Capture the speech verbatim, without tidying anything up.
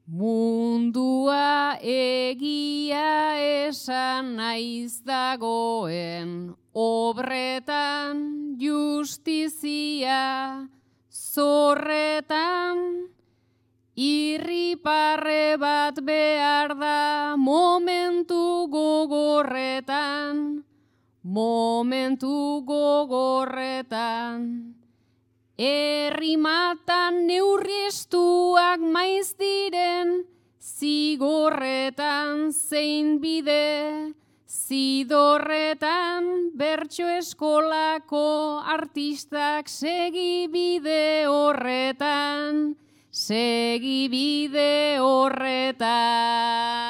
Mundua egia esan naiz dagoen, obretan justizia zorretan, irriparre bat behar da momentu gogorretan, momentu gogorretan. Errimatan neurri estuak maiz diren, zigorretan zein bide, zidorretan bertso eskolako artistak segi bide horretan, segi bide horretan.